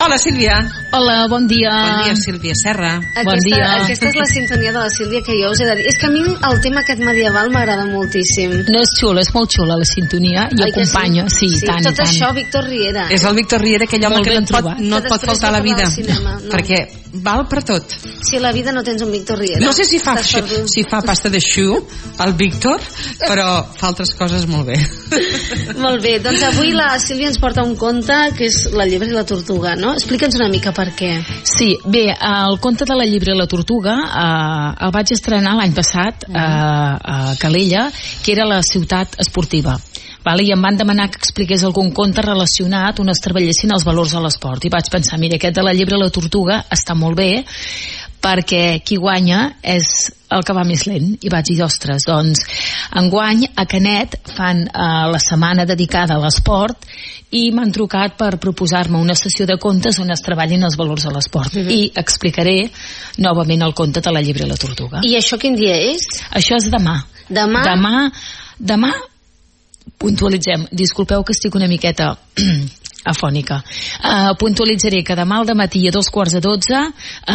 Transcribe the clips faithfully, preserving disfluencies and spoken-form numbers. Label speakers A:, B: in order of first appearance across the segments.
A: Hola, Sílvia.
B: Hola, bon dia.
A: Bon dia, Sílvia Serra.
C: Aquesta,
B: bon dia.
C: Aquesta és la sintonia de la Sílvia que jo us he de dir. És que a mi el tema aquest medieval m'agrada moltíssim.
B: No és xula, és molt xula la sintonia i
C: Oi que
B: acompanya, sí,
C: sí,
B: tant,
C: tot
B: tant.
C: això, Víctor Riera.
A: És el Víctor Riera, aquell home
B: Molt
A: que no
B: ben
A: et pot,
B: trobat.
A: no et
C: Que
A: pot
C: després
A: faltar a la
C: de
A: vida.
C: parlar del cinema, no.
A: Perquè val per tot.
C: Si a la vida no tens un Víctor Riera.
A: No sé si fa,
C: estàs perdut.
A: si fa pasta de xu, el Víctor, però fa altres coses molt bé.
C: Molt bé, doncs avui la Sílvia ens porta un conte que és La llebre i la tortuga, no? Explica'ns una mica per què.
B: Sí, bé, el conte de la llebre i la tortuga eh, el vaig estrenar l'any passat eh, a Calella, que era la ciutat esportiva. Vale, i em van demanar que expliqués algun conte relacionat on es treballessin els valors de l'esport, i vaig pensar, mira, aquest de la llebre i la tortuga està molt bé perquè qui guanya és el que va més lent, i vaig dir, ostres, doncs enguany a Canet fan eh, la setmana dedicada a l'esport i m'han trucat per proposar-me una sessió de contes on es treballin els valors de l'esport, mm-hmm. i explicaré novament el conte de la llebre i la tortuga.
C: I això quin dia és?
B: Això és demà.
C: Demà?
B: Demà, demà puntualitzem, disculpeu que estic una miqueta afònica, uh, puntualitzaré que demà al dematí a dos quarts de dotze uh,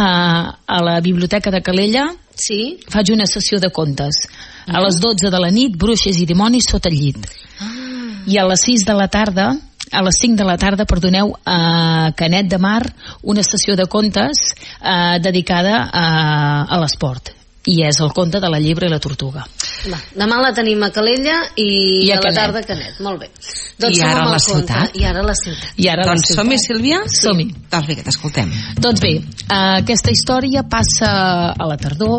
B: a la Biblioteca de Calella
C: sí?
B: faig una sessió de contes. A les dotze de la nit, Bruixes i dimonis sota el llit.
C: Ah.
B: I a les sis de la tarda a les cinc de la tarda, perdoneu, a Canet de Mar, una sessió de contes uh, dedicada a, a l'esport, i és el conte de la llebre i la tortuga.
C: Va, demà la tenim a Calella i,
B: I a
C: a la
B: Canet.
C: tarda a Canet. Molt bé. Doncs
A: I ara a la ciutat.
C: I ara a la ciutat.
B: I ara
A: Doncs
B: la
A: som-hi,
B: ciutat.
A: Sílvia?
B: Som-hi.
A: Doncs vinga, t'escoltem.
B: Doncs bé, uh, aquesta història passa a la tardor,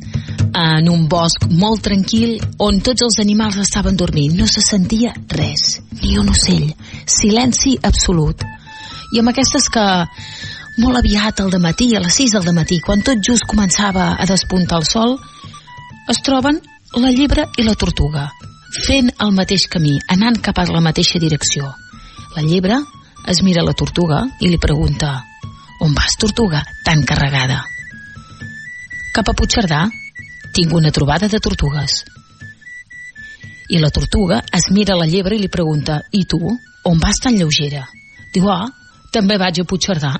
B: en un bosc molt tranquil on tots els animals estaven dormint. No se sentia res, ni un ocell. Silenci absolut. I amb aquestes que molt aviat al dematí, a les sis del dematí, quan tot just començava a despuntar el sol, es troben la llebre i la tortuga, fent el mateix camí, anant cap a la mateixa direcció. La llebre es mira la tortuga i li pregunta: on vas, tortuga, tan carregada? Cap a Puigcerdà. Tinc una trobada de tortugues. I la tortuga es mira la llebre i li pregunta: i tu, on vas tan lleugera? Diu: ah, també vaig a Puigcerdà.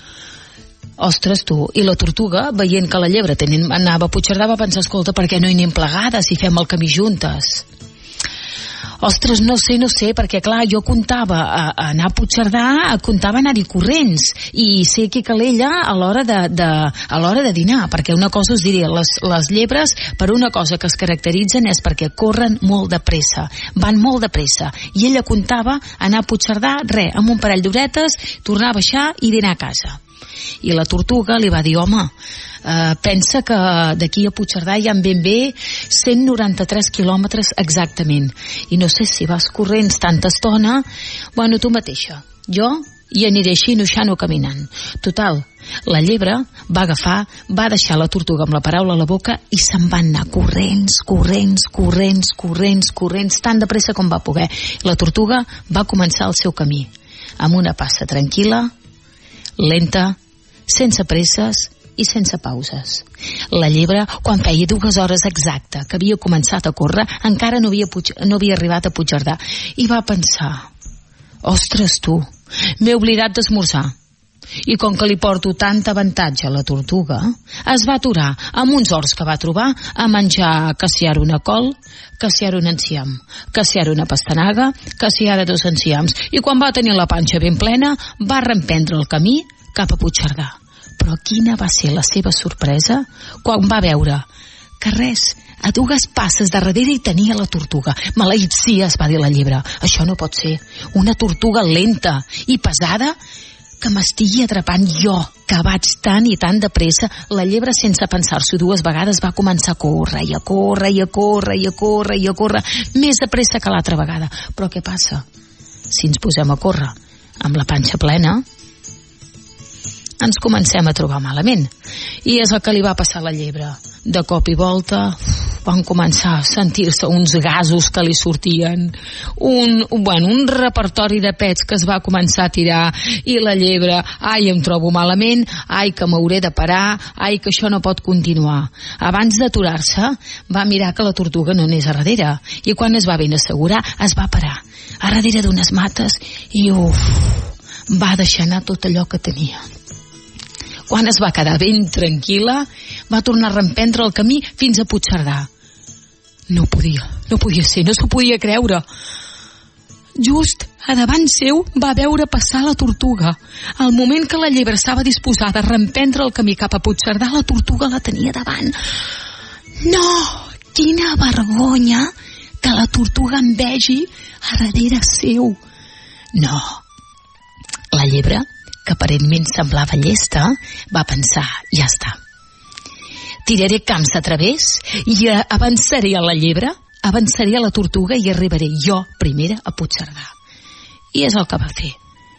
B: Ostres, tu. I la tortuga, veient que la llebre tenint, anava a Puigcerdà, va pensar: escolta, per què no hi anem plegades i fem el camí juntes? Ostres, no sé, no sé, perquè clar, jo comptava a, a anar a Puigcerdà, comptava anar-hi corrents, i sé que Calella a l'hora de, de, a l'hora de dinar, perquè una cosa us diré, les, les llebres, per una cosa que es caracteritzen és perquè corren molt de pressa, van molt de pressa, i ella comptava anar a Puigcerdà, res, amb un parell d'horetes, tornar a baixar i dinar a casa. I la tortuga li va dir: home, eh, pensa que d'aquí a Puigcerdà hi ha ben bé cent noranta-tres quilòmetres exactament, i no sé si vas corrents tanta estona. Bueno, tu mateixa, jo hi aniré així noixant o caminant. Total, la llebre va agafar, va deixar la tortuga amb la paraula a la boca i se'n va anar corrents, corrents, corrents, corrents, corrents, tan de pressa com va poder. La tortuga va començar el seu camí, amb una passa tranquil·la, lenta, sense presses i sense pauses. La llebre, quan feia dues hores exacta que havia començat a córrer, encara no havia, puig, no havia arribat a Puigcerdà, i va pensar: ostres, tu, m'he oblidat d'esmorzar. I com que li porto tant avantatge a la tortuga, es va aturar amb uns horts que va trobar a menjar, que si ara una col, que si ara un enciam, que si ara una pastanaga, que si ara dos enciams, i quan va tenir la panxa ben plena va reemprendre el camí cap a Puigcerdà. Però quina va ser la seva sorpresa quan va veure que res, a dues passes de darrere hi tenia la tortuga. Maleït sia, es va dir la llebre, això no pot ser. Una tortuga lenta i pesada que m'estigui atrapant jo, que vaig tan i tan de pressa. La llebre, sense pensar-s'ho dues vegades, va començar a córrer i a córrer i a córrer i a córrer i a córrer, més de pressa que l'altra vegada. Però què passa? Si ens posem a córrer amb la panxa plena, ens comencem a trobar malament. I és el que li va passar a la llebre. De cop i volta van començar a sentir-se uns gasos que li sortien, un, bueno, un repertori de pets que es va començar a tirar, i la llebre: ai, em trobo malament, ai, que m'hauré de parar, ai, que això no pot continuar. Abans d'aturar-se, va mirar que la tortuga no anés a darrere, i quan es va ben assegurar, es va parar a darrere d'unes mates i uf, va deixar anar tot allò que tenia. Quan es va quedar ben tranquil·la, va tornar a reemprendre el camí fins a Puigcerdà. No podia, no podia ser, no s'ho podia creure. Just a davant seu va veure passar la tortuga. Al moment que la llebre estava disposada a reemprendre el camí cap a Puigcerdà, la tortuga la tenia davant. No! Quina vergonya que la tortuga em vegi a darrere seu. No. La llebre, que aparentment semblava llesta, va pensar, ja està. Tiraré camps a través i avançaré a la llebre, avançaré a la tortuga i arribaré jo primera a Puigcerdà. I és el que va fer.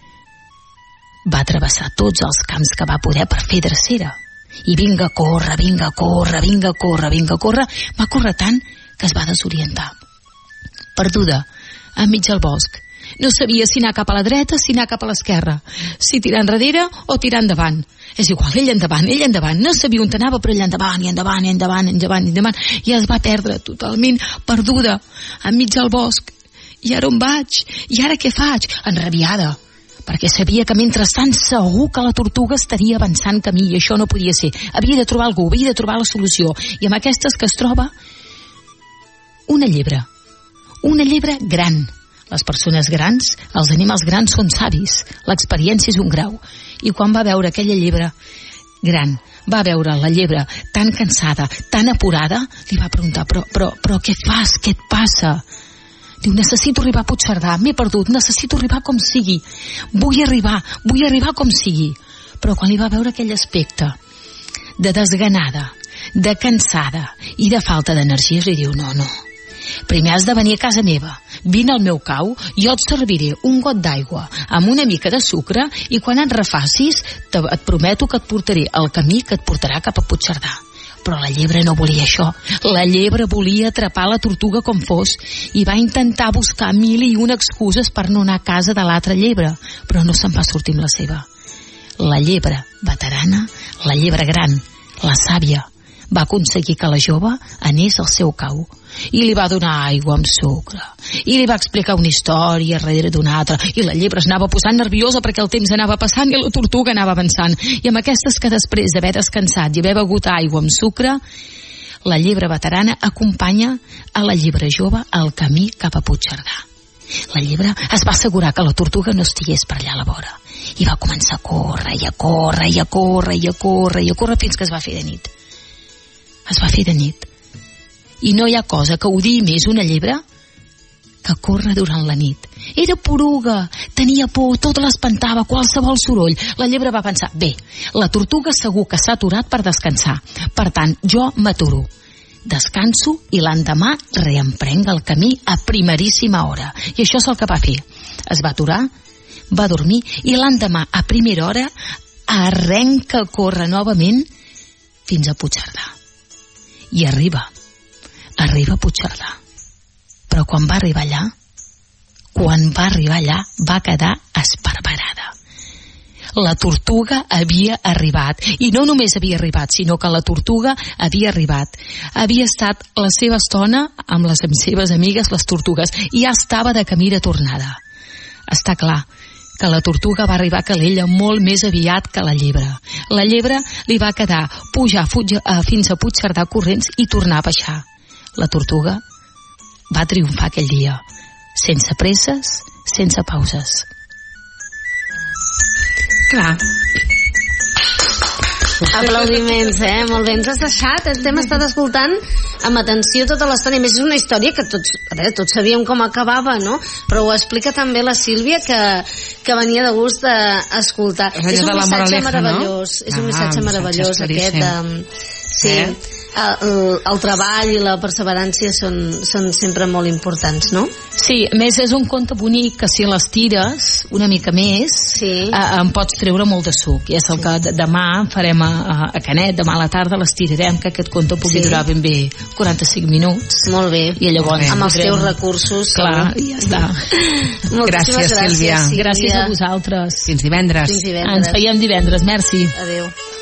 B: Va travessar tots els camps que va poder per fer drecera. I vinga a córrer, vinga a córrer, vinga a córrer, vinga a córrer. Va córrer tant que es va desorientar. Perduda, enmig del bosc. No sabia si anar cap a la dreta, si anar cap a l'esquerra, si tirar enrere o tirar endavant. És igual, ell endavant, ell endavant. No sabia on anava, però ell endavant, i endavant, i endavant, i endavant, i endavant. I es va perdre totalment perduda, enmig del bosc. I ara on vaig? I ara què faig? Enrabiada, perquè sabia que mentrestant segur que la tortuga estaria avançant camí, i això no podia ser. Havia de trobar algú, havia de trobar la solució. I amb aquestes que es troba una llebre. Una llebre gran. Les persones grans, els animals grans són savis. L'experiència és un grau. I quan va veure aquella llebre gran, va veure la llebre tan cansada, tan apurada, li va preguntar, però, però, però què fas? Què et passa? Diu, necessito arribar a Puigcerdà, m'he perdut, necessito arribar com sigui. Vull arribar, vull arribar com sigui. Però quan li va veure aquell aspecte de desganada, de cansada i de falta d'energies, li diu, no, no. Primer has de venir a casa meva, vine al meu cau, jo et serviré un got d'aigua amb una mica de sucre i quan et refacis te, et prometo que et portaré el camí que et portarà cap a Puigcerdà. Però la llebre no volia això. La llebre volia atrapar la tortuga com fos i va intentar buscar mil i una excuses per no anar a casa de l'altra llebre, però no se'n va sortir amb la seva. La llebre veterana, la llebre gran, la sàvia, va aconseguir que la jove anés al seu cau i li va donar aigua amb sucre i li va explicar una història darrere d'una altra i la llebre es anava posant nerviosa perquè el temps anava passant i la tortuga anava avançant i amb aquestes que després d'haver descansat i haver begut aigua amb sucre, la llebre veterana acompanya a la llebre jove al camí cap a Puigcerdà. La llebre es va assegurar que la tortuga no estigués per allà a la vora i va començar a córrer i a córrer i a córrer i a córrer i a córrer fins que es va fer de nit. Es va fer de nit. I no hi ha cosa que odiï més una llebre que córrer durant la nit. Era poruga, tenia por, tot l'espantava, qualsevol soroll. La llebre va pensar, bé, la tortuga segur que s'ha aturat per descansar. Per tant, jo m'aturo. Descanso i l'endemà reemprenc el camí a primeríssima hora. I això és el que va fer. Es va aturar, va dormir i l'endemà a primera hora arrenca a córrer novament fins a Puigcerdà. I arriba, arriba a Puigcerdà. Però quan va arribar allà, quan va arribar allà, va quedar esparverada. La tortuga havia arribat, i no només havia arribat, sinó que la tortuga havia arribat. Havia estat la seva estona amb les seves amigues, les tortugues, i ja estava de camí de tornada. Està clar que la tortuga va arribar a Calella molt més aviat que la llebre. La llebre li va quedar pujar fins a Puigcerdà corrents i tornar a baixar. La tortuga va triomfar aquell dia, sense presses, sense pauses.
A: Clar.
C: Aplaudiments, eh? Molt bé, ens has deixat, t'hem estat escoltant amb atenció tota l'estona. A més, és una història que tots, a veure, tots sabíem com acabava, no? Però ho explica també la Sílvia, que, que venia de gust d'escoltar. És un missatge meravellós, és un missatge meravellós aquest. Um, sí, eh? el, el treball i la perseverança són, són sempre molt importants, no?
B: Sí, a més és un conte bonic que si les tires una mica més sí. eh, en pots treure molt de suc, i és el que demà farem a, a Canet, demà a la tarda les tirarem, que aquest conte pugui sí. durar ben bé quaranta-cinc minuts.
C: Molt bé,
B: i llavors
C: amb els teus recursos.
B: Clar, i ja està.
A: Gràcies, Sílvia.
B: Gràcies a vosaltres.
A: Fins divendres.
C: Fins divendres.
B: Ens veiem divendres, merci.
C: Adéu.